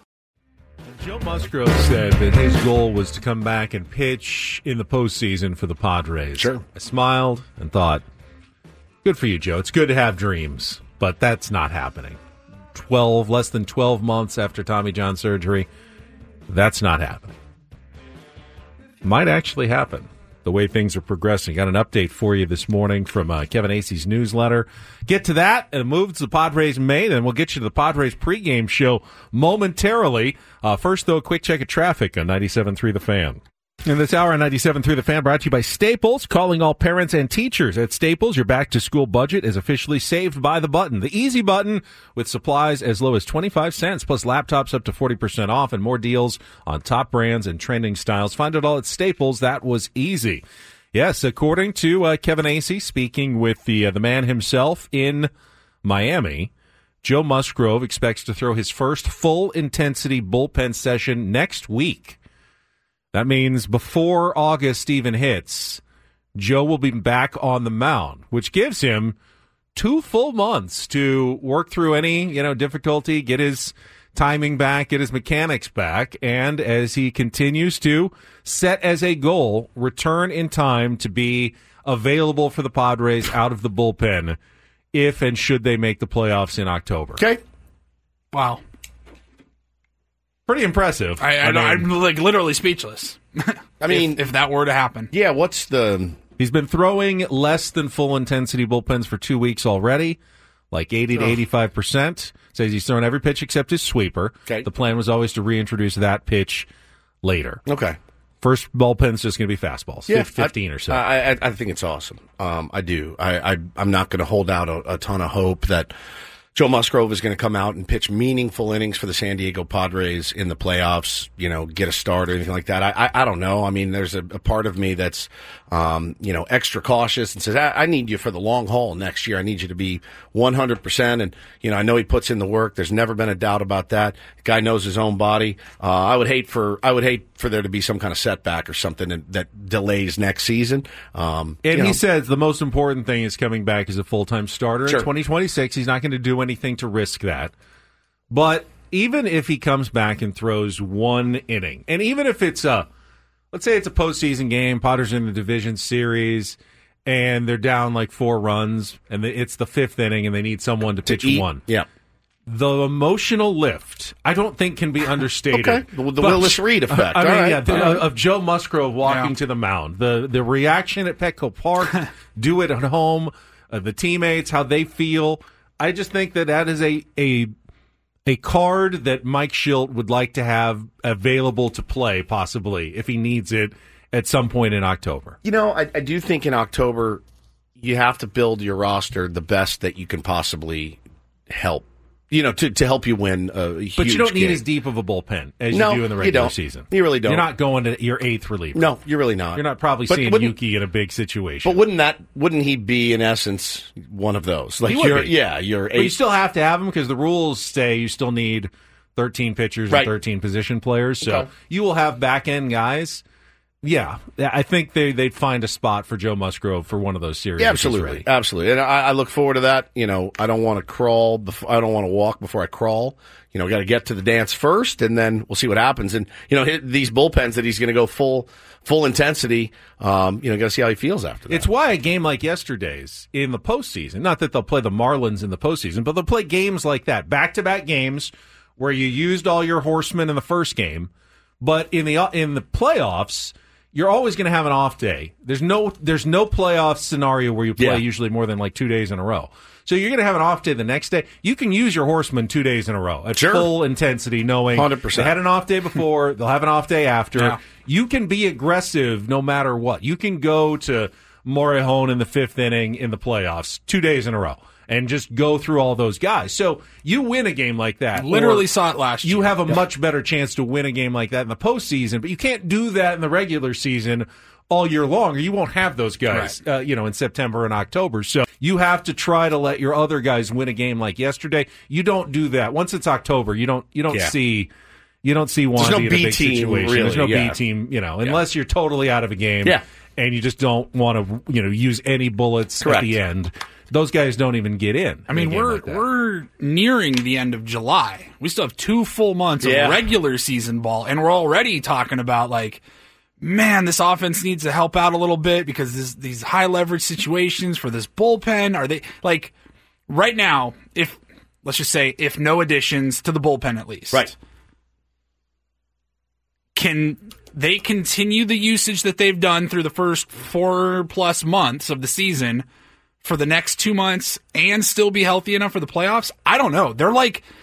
Joe Musgrove said that his goal was to come back and pitch in the postseason for the Padres. Sure. I smiled and thought, good for you, Joe. It's good to have dreams, but that's not happening. Twelve, less than twelve months after Tommy John surgery, that's not happening. Might actually happen, the way things are progressing. Got an update for you this morning from uh, Kevin Acey's newsletter. Get to that and move to the Padres May, then we'll get you to the Padres pregame show momentarily. Uh, first, though, a quick check of traffic on ninety-seven point three The Fan. In this hour on ninety-seven through the Fan, brought to you by Staples. Calling all parents and teachers. At Staples, your back-to-school budget is officially saved by the button. The easy button with supplies as low as twenty-five cents, plus laptops up to forty percent off and more deals on top brands and trending styles. Find it all at Staples. That was easy. Yes, according to uh, Kevin Acee, speaking with the uh, the man himself in Miami, Joe Musgrove expects to throw his first full-intensity bullpen session next week. That means before August even hits, Joe will be back on the mound, which gives him two full months to work through any, you know, difficulty, get his timing back, get his mechanics back, and as he continues to set as a goal, return in time to be available for the Padres out of the bullpen if and should they make the playoffs in October. Okay. Wow. Pretty impressive. I, I, I mean, I'm like literally speechless. I mean, if, if that were to happen. Yeah, what's the... He's been throwing less than full-intensity bullpens for two weeks already, like eighty to eighty-five percent. Says he's thrown every pitch except his sweeper. Okay. The plan was always to reintroduce that pitch later. Okay. First bullpen's just going to be fastballs, yeah, fifteen I, or so. I, I, I think it's awesome. Um, I do. I, I, I'm not going to hold out a, a ton of hope that Joe Musgrove is going to come out and pitch meaningful innings for the San Diego Padres in the playoffs, you know, get a start or anything like that. I, I, I don't know. I mean, there's a, a part of me that's, um, you know, extra cautious and says, I, I need you for the long haul next year. I need you to be one hundred percent. And, you know, I know he puts in the work. There's never been a doubt about that. The guy knows his own body. Uh, I would hate for, I would hate for there to be some kind of setback or something that, that delays next season. Um, and you he know. says the most important thing is coming back as a full-time starter Sure. in twenty twenty-six. He's not going to do anything to risk that. But even if he comes back and throws one inning, and even if it's a, let's say it's a postseason game, Padres are in the division series, and they're down like four runs, and it's the fifth inning, and they need someone to, To pitch eat. one. Yeah. The emotional lift, I don't think can be understated. Okay. The, the But- Willis Reed effect. I All mean, right. yeah, the, All right. of Joe Musgrove walking Yeah. to the mound, the the reaction at Petco Park, do it at home, uh, the teammates, how they feel. I just think that that is a a a card that Mike Schilt would like to have available to play, possibly if he needs it at some point in October. You know, I, I do think in October you have to build your roster the best that you can possibly help. You know, to, to help you win a huge But you don't need game. as deep of a bullpen as No, you do in the you regular don't. season. You really don't. You're not going to your eighth reliever. No, you're really not. You're not probably But seeing wouldn't- Yuki in a big situation. But wouldn't that wouldn't he be in essence one of those? Like He would you're be. yeah, you're But you eight. still have to have them because the rules say you still need thirteen pitchers Right. and thirteen position players. So Okay. you will have back end guys. Yeah, I think they they'd find a spot for Joe Musgrove for one of those series. Yeah, if he's absolutely, ready. absolutely, and I, I look forward to that. You know, I don't want to crawl. Before, I don't want to walk before I crawl. You know, got to get to the dance first, and then we'll see what happens. And you know, hit these bullpens that he's going to go full full intensity. Um, you know, got to see how he feels after that. It's why a game like yesterday's in the postseason, not that they'll play the Marlins in the postseason, but they'll play games like that, back-to-back games where you used all your horsemen in the first game, but in the in the playoffs, you're always going to have an off day. There's no there's no playoff scenario where you play Yeah. usually more than like two days in a row. So you're going to have an off day the next day. You can use your horsemen two days in a row at Sure. full intensity, knowing one hundred percent. they had an off day before, they'll have an off day after. Yeah. You can be aggressive no matter what. You can go to Morejon in the fifth inning in the playoffs two days in a row and just go through all those guys. So you win a game like that. Literally or saw it last year. You have a much better chance to win a game like that in the postseason, but you can't do that in the regular season all year long, or you won't have those guys, uh, you know, in September and October. So you have to try to let your other guys win a game like yesterday. You don't do that once it's October. You don't. You don't Yeah. see. You don't see Wandy no in a B big team, situation. really, There's no yeah. B team, you know, unless you're totally out of a game. Yeah. And you just don't want to, you know, use any bullets Correct. at the end. Those guys don't even get in. I mean, in a game we're like that. we're nearing the end of July. We still have two full months Yeah. of regular season ball, and we're already talking about like, man, this offense needs to help out a little bit because this, these high leverage situations for this bullpen are they like right now? If let's just say if no additions to the bullpen at least, right? Can they continue the usage that they've done through the first four plus months of the season for the next two months and still be healthy enough for the playoffs? I don't know. They're like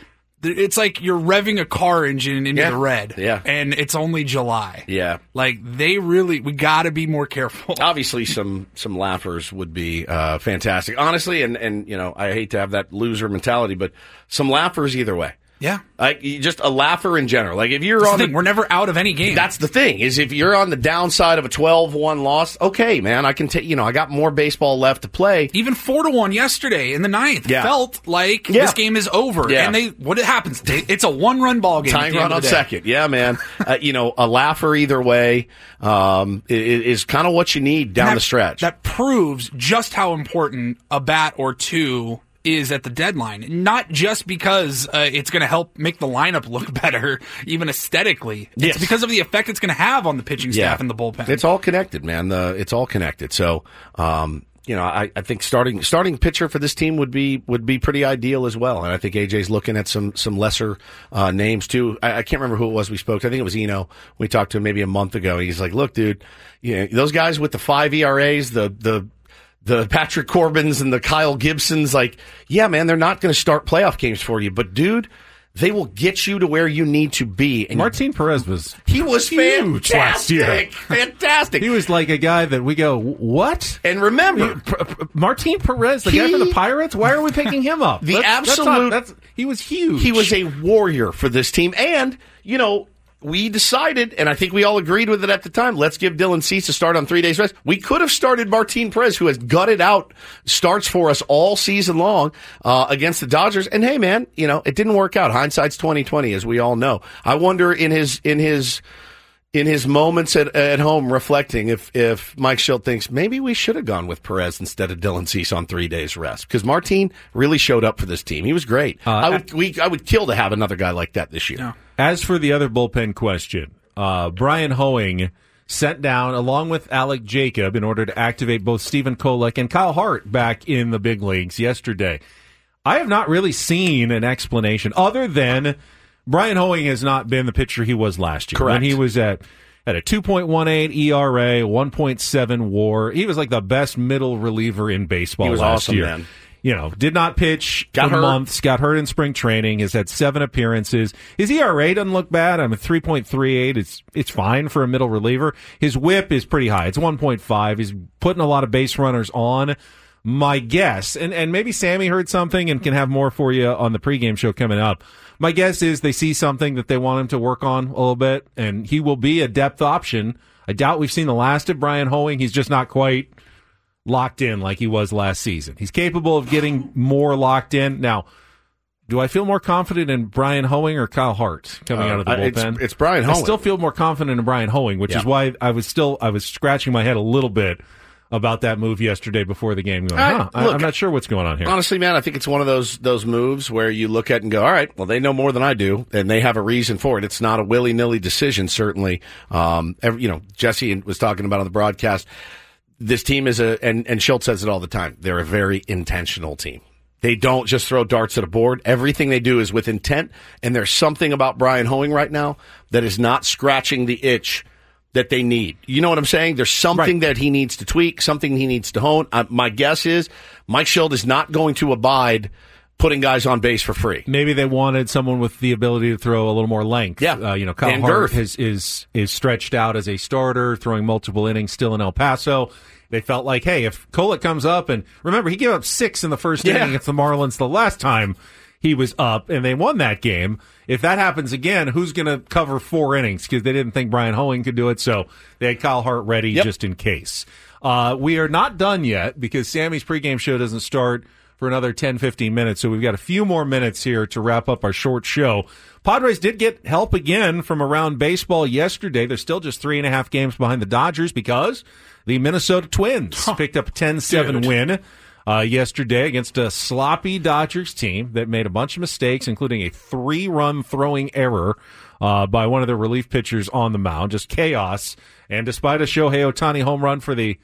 It's like you're revving a car engine into Yeah. the red. Yeah. And it's only July. Yeah. Like, they really, we got to be more careful. Obviously, some some laughers would be uh, fantastic. Honestly, and, and, you know, I hate to have that loser mentality, but some laughers either way. Yeah. Like, you- just a laugher in general. Like, if you're That's on the thing. We're never out of any game. That's the thing, is if you're on the downside of a twelve one loss, okay, man, I can take, you know, I got more baseball left to play. Even four to one yesterday in the ninth Yeah. felt like Yeah. this game is over. Yeah. And they, what it happens? They- It's a one run ball game. at Tying the end run of on the day. second. Yeah, man. uh, you know, a laugher either way um, i- i- is kind of what you need down And that- the stretch. That proves just how important a bat or two is at the deadline. Not just because uh, it's going to help make the lineup look better, even aesthetically. It's Yes. because of the effect it's going to have on the pitching staff and the bullpen. It's all connected, man. The, it's all connected. So, um, you know, I, I think starting starting pitcher for this team would be would be pretty ideal as well. And I think A J's looking at some some lesser uh, names too. I, I can't remember who it was we spoke to. I think it was Eno. We talked to him maybe a month ago. He's like, "Look, dude, you know, those guys with the five E R As, the the the Patrick Corbins and the Kyle Gibsons, like, yeah, man, they're not going to start playoff games for you, but dude, they will get you to where you need to be." And Martin Perez was he was huge fantastic, last year. fantastic. He was like a guy that we go, what? And remember, Martin Perez, the guy He- for the Pirates. Why are we picking him up? The That's- that's absolute, not- that's, he was huge. He was a warrior for this team, and you know. We decided, and I think we all agreed with it at the time, let's give Dylan Cease a start on three days rest. We could have started Martin Perez, who has gutted out starts for us all season long uh, against the Dodgers. And hey, man, you know, it didn't work out. Hindsight's twenty twenty, as we all know. I wonder in his in his in his moments at, at home reflecting if if Mike Schilt thinks maybe we should have gone with Perez instead of Dylan Cease on three days rest, because Martin really showed up for this team. He was great. Uh, I would we I would kill to have another guy like that this year. Yeah. As for the other bullpen question, uh, Brian Hoeing sent down, along with Alec Jacob, in order to activate both Stephen Kolek and Kyle Hart back in the big leagues yesterday. I have not really seen an explanation other than Brian Hoeing has not been the pitcher he was last year. Correct. When he was at, at a two point one eight E R A, one point seven WAR. He was like the best middle reliever in baseball He was last awesome, year. man. You know, did not pitch Got for hurt. months, got hurt in spring training, has had seven appearances. His E R A doesn't look bad. I mean, three point three eight. It's, it's fine for a middle reliever. His whip is pretty high. It's one point five. He's putting a lot of base runners on. My guess, and, and maybe Sammy heard something and can have more for you on the pregame show coming up. My guess is they see something that they want him to work on a little bit, and he will be a depth option. I doubt we've seen the last of Brian Hoeing. He's just not quite locked in like he was last season. He's capable of getting more locked in. Now, do I feel more confident in Brian Hoeing or Kyle Hart coming Uh, out of the uh, it's- bullpen? it's Brian I Hoeing. still feel more confident in Brian Hoeing, which Yeah. is why I was still I was scratching my head a little bit about that move yesterday before the game. Going, I- huh, I, look, I'm not sure what's going on here. Honestly, man, I think it's one of those those moves where you look at it and go, all right, well, they know more than I do, and they have a reason for it. It's not a willy-nilly decision, certainly. Um, every, you know, Jesse was talking about on the broadcast, this team is a, and, and Schultz says it all the time, they're a very intentional team. They don't just throw darts at a board. Everything they do is with intent, and there's something about Brian Hoeing right now that is not scratching the itch that they need. You know what I'm saying? There's something that he needs to tweak, something he needs to hone. Uh, my guess is Mike Schilt is not going to abide putting guys on base for free. Maybe they wanted someone with the ability to throw a little more length. Yeah. Uh, you know, Kyle And Hart girth. is, is, is stretched out as a starter, throwing multiple innings still in El Paso. They felt like, hey, if Kolek comes up, and remember, he gave up six in the first Yeah. inning against the Marlins the last time he was up, and they won that game. If that happens again, who's going to cover four innings? Because they didn't think Brian Hoeing could do it, so they had Kyle Hart ready Yep. just in case. Uh, we are not done yet because Sammy's pregame show doesn't start for another ten, fifteen minutes, so we've got a few more minutes here to wrap up our short show. Padres did get help again from around baseball yesterday. They're still just three and a half games behind the Dodgers because the Minnesota Twins picked up a ten seven Dude. win uh, yesterday against a sloppy Dodgers team that made a bunch of mistakes, including a three-run throwing error uh, by one of their relief pitchers on the mound. Just chaos. And despite a Shohei Ohtani home run for the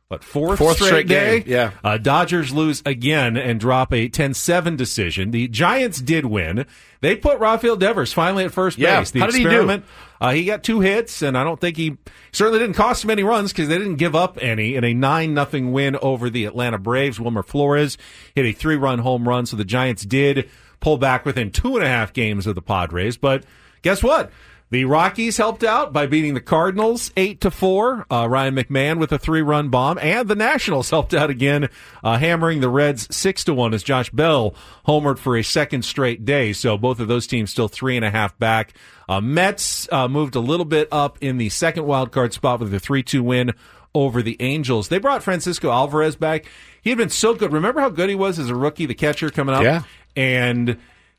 what, fourth, Fourth straight, straight day? game, yeah. Uh, Dodgers lose again and drop a ten seven decision. The Giants did win. They put Rafael Devers finally at first Yeah. base. The How did he do? experiment, Uh, he got two hits, and I don't think he certainly didn't cost him any runs because they didn't give up any in a nine nothing win over the Atlanta Braves. Wilmer Flores hit a three-run home run, so the Giants did pull back within two and a half games of the Padres. But guess what? The Rockies helped out by beating the Cardinals eight to four. Uh, Ryan McMahon with a three-run bomb, and the Nationals helped out again, uh, hammering the Reds six to one as Josh Bell homered for a second straight day. So both of those teams still three and a half back. Uh, Mets uh, moved a little bit up in the second wild card spot with a three two win over the Angels. They brought Francisco Alvarez back. He had been so good. Remember how good he was as a rookie, the catcher coming up? Yeah. And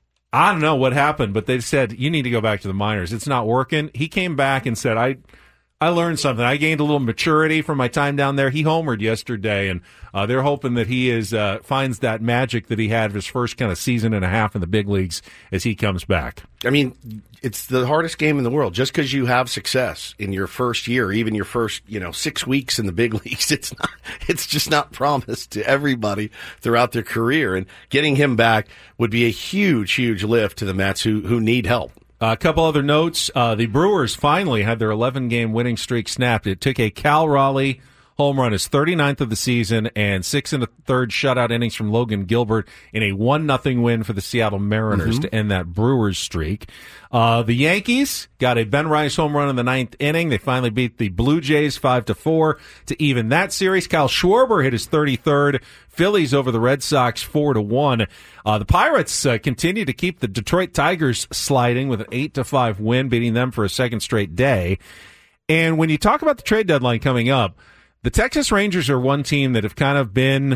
I don't know what happened, but they said, you need to go back to the minors. It's not working. He came back and said, I I learned something. I gained a little maturity from my time down there. He homered yesterday, and uh, they're hoping that he is uh, finds that magic that he had his first kind of season and a half in the big leagues as he comes back. I mean, it's the hardest game in the world. Just because you have success in your first year, even your first, you know, six weeks in the big leagues, it's not, it's just not promised to everybody throughout their career. And getting him back would be a huge, huge lift to the Mets who, who need help. A couple other notes. Uh, the Brewers finally had their eleven-game winning streak snapped. It took a Cal Raleigh home run, his thirty-ninth of the season, and six and a third shutout innings from Logan Gilbert in a one nothing win for the Seattle Mariners Mm-hmm. to end that Brewers streak. Uh, the Yankees got a Ben Rice home run in the ninth inning. They finally beat the Blue Jays five to four to even that series. Kyle Schwarber hit his thirty-third. Phillies over the Red Sox four to one. Uh, the Pirates uh, continue to keep the Detroit Tigers sliding with an eight to five win, beating them for a second straight day. And when you talk about the trade deadline coming up, the Texas Rangers are one team that have kind of been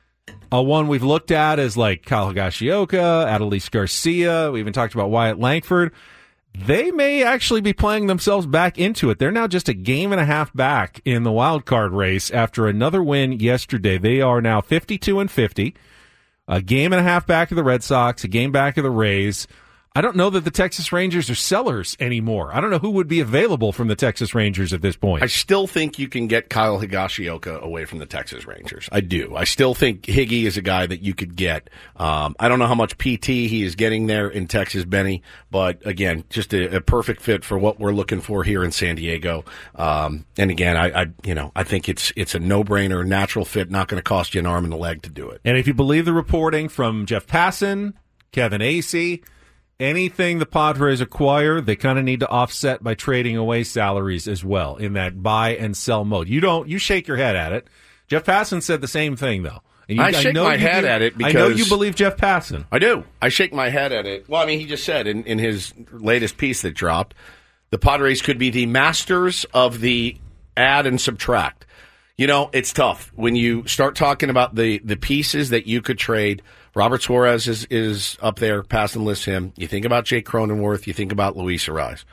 a one we've looked at as like Kyle Higashioka, Adolis Garcia. We even talked about Wyatt Langford. They may actually be playing themselves back into it. They're now just a game and a half back in the wild card race after another win yesterday. They are now fifty-two and fifty, a game and a half back of the Red Sox, a game back of the Rays. I don't know that the Texas Rangers are sellers anymore. I don't know who would be available from the Texas Rangers at this point. I still think you can get Kyle Higashioka away from the Texas Rangers. I do. I still think Higgy is a guy that you could get. Um, I don't know how much P T he is getting there in Texas, Benny, but again, just a, a perfect fit for what we're looking for here in San Diego. Um, and again, I, I, you know, I think it's it's a no-brainer, natural fit, not going to cost you an arm and a leg to do it. And if you believe the reporting from Jeff Passan, Kevin Acee, anything the Padres acquire, they kind of need to offset by trading away salaries as well in that buy and sell mode. You don't, you shake your head at it. Jeff Passan said the same thing, though. And you, I shake know my you head do, at it because I know you believe Jeff Passan. I do. I shake my head at it. Well, I mean, he just said in, in his latest piece that dropped, the Padres could be the masters of the add and subtract. You know, it's tough when you start talking about the, the pieces that you could trade. Robert Suarez is, is up there. Passan lists him. You think about Jake Cronenworth. You think about Luis Ariz.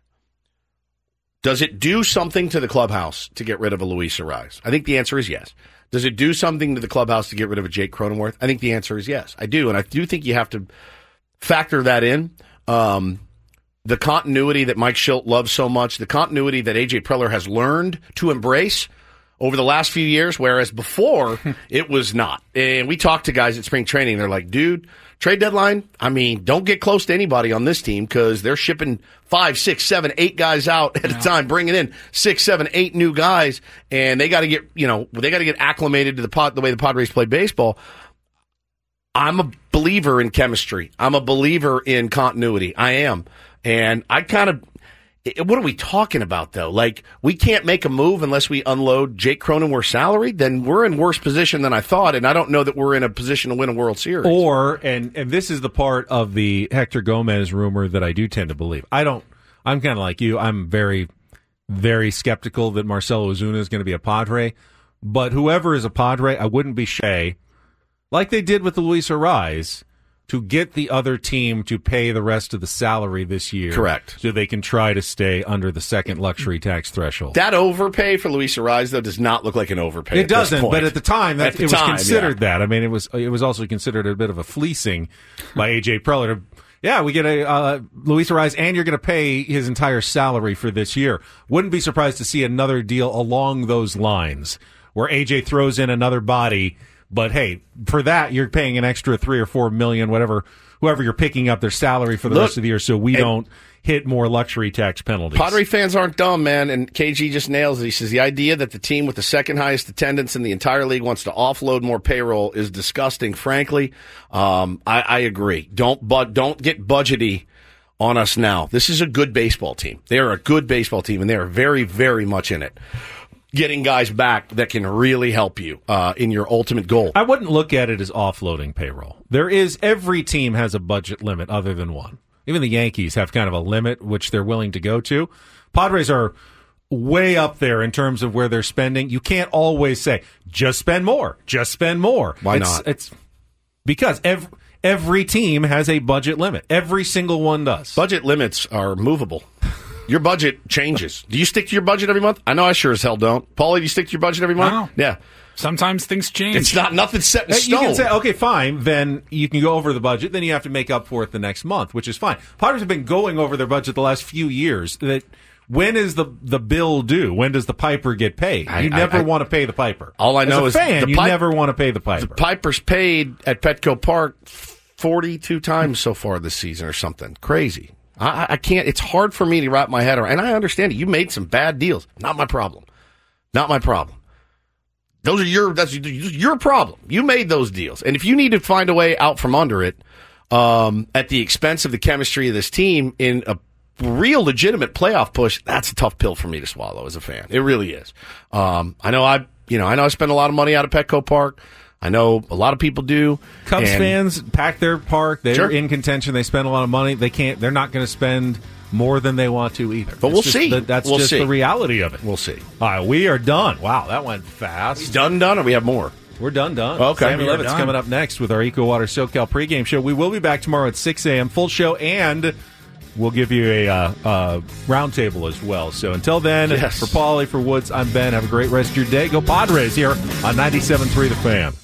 Does it do something to the clubhouse to get rid of a Luis Ariz? I think the answer is yes. Does it do something to the clubhouse to get rid of a Jake Cronenworth? I think the answer is yes. I do, and I do think you have to factor that in. Um, the continuity that Mike Schilt loves so much, the continuity that A J Preller has learned to embrace over the last few years, whereas before it was not. And we talked to guys at spring training. They're like, dude, trade deadline, I mean, don't get close to anybody on this team because they're shipping five, six, seven, eight guys out at yeah. a time, bringing in six, seven, eight new guys, and they got to get, you know, they got to get acclimated to the pod, the way the Padres play baseball. I'm a believer in chemistry. I'm a believer in continuity. I am. And I kind of, what are we talking about, though? Like, we can't make a move unless we unload Jake Cronenworth's salary? Then we're in worse position than I thought, and I don't know that we're in a position to win a World Series. Or, and, and this is the part of the Hector Gomez rumor that I do tend to believe. I don't, I'm kind of like you. I'm very, very skeptical that Marcell Ozuna is going to be a Padre. But whoever is a Padre, I wouldn't be shy, like they did with the Luis Ariz, to get the other team to pay the rest of the salary this year. Correct. So they can try to stay under the second luxury tax threshold. That overpay for Luis Ariz, though, does not look like an overpay. It doesn't, but at the time, that, the it time, was considered yeah. that. I mean, it was it was also considered a bit of a fleecing by A J Preller. Yeah, we get a uh, Luis Ariz, and you're going to pay his entire salary for this year. Wouldn't be surprised to see another deal along those lines, where A J throws in another body. But hey, for that you're paying an extra three or four million, whatever, whoever you're picking up their salary for the Look, rest of the year, so we don't hit more luxury tax penalties. Padre fans aren't dumb, man, and K G just nails it. He says the idea that the team with the second highest attendance in the entire league wants to offload more payroll is disgusting. Frankly, um, I, I agree. Don't but don't get budgety on us now. This is a good baseball team. They are a good baseball team, and they are very, very much in it. Getting guys back that can really help you uh, in your ultimate goal. I wouldn't look at it as offloading payroll. There is every team has a budget limit other than one. Even the Yankees have kind of a limit which they're willing to go to. Padres are way up there in terms of where they're spending. You can't always say, just spend more, just spend more. Why it's, not? It's because every, every team has a budget limit. Every single one does. Budget limits are movable. Your budget changes. Do you stick to your budget every month? I know I sure as hell don't. Paulie, do you stick to your budget every month? No. Yeah. Sometimes things change. It's not nothing set in Hey, stone. You can say, okay, fine, then you can go over the budget, then you have to make up for it the next month, which is fine. Padres have been going over their budget the last few years. That when is the the bill due? When does the piper get paid? I- You I- never I- want to pay the piper. All I know As is a fan, the you pipe- never want to pay the piper. The Piper's paid at Petco Park forty-two times so far this season or something. Crazy. I, I can't, it's hard for me to wrap my head around, and I understand it. You made some bad deals. Not my problem. Not my problem. Those are your, that's your problem. You made those deals. And if you need to find a way out from under it, um, at the expense of the chemistry of this team in a real legitimate playoff push, that's a tough pill for me to swallow as a fan. It really is. Um, I know I, you know, I know I spend a lot of money out of Petco Park. I know a lot of people do. Cubs and fans pack their park. They're Sure. in contention. They spend a lot of money. They can't. They're not going to spend more than they want to either. But It's we'll just see. the- that's We'll just see. the reality of it. We'll see. All right, we are done. Wow, that went fast. Done, done, or we have more? We're done, done. Okay. Sammy We are Levitt's done. coming up next with our EcoWater SoCal pregame show. We will be back tomorrow at six a.m. Full show, and we'll give you a uh, uh, roundtable as well. So until then, Yes. for Paulie, for Woods, I'm Ben. Have a great rest of your day. Go Padres here on ninety-seven point three The Fan.